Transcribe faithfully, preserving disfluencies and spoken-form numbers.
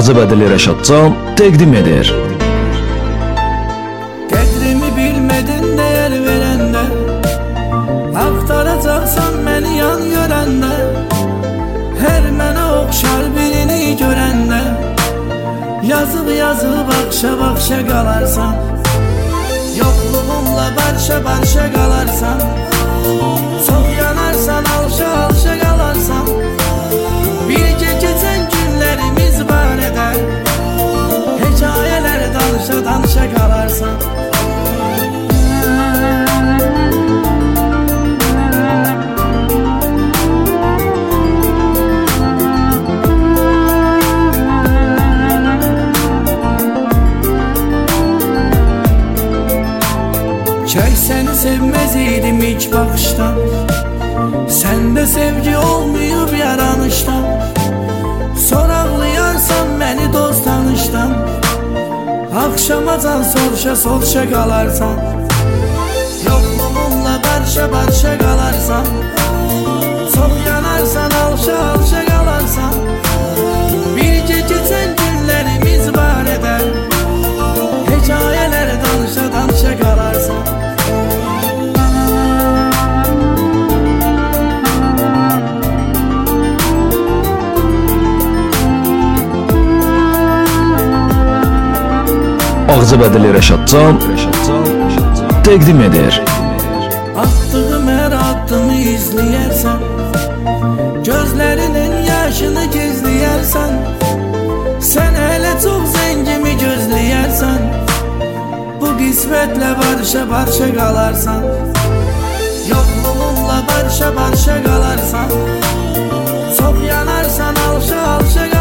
Ağzı bədili Rəşadcan təqdim edir. Qədrimi bilmədin dəyər verəndə, axtaracaqsan məni yan görəndə, hər mənə oxşar birini görəndə, yazıb yazıb baxşa baxşa qalarsan, yoxluğunla barşa barşa qalarsan, çox yanarsan alşa alşa qalarsan, bircə keçən günlərimiz barədə hekayələr danışa danışa qalarsan. Çək səni sevməz idim ilk baxışdan, səndə sevgi olmayıb yaranışdan, sonra ağlayarsan məni dost tanışdan, axşamacan sorşa sorşa qalarsan, yoxluğunla barşa barşa qalarsan, çox yanarsan alşa alşa qalarsan, bircə keçən günlərimiz barədə hekayələr danışa danışa qalarsan. Ağzı bədili Rəşadcan təqdim edir. Attığım hər addımı izləyərsən, gözlərinin yaşını gizləyərsən, sən hələ çox zəngimi gözləyərsən, bu qismətlə barışa barışa qalarsan, yoxluğunla barışa barışa qalarsan, çox yanarsan alşa alşa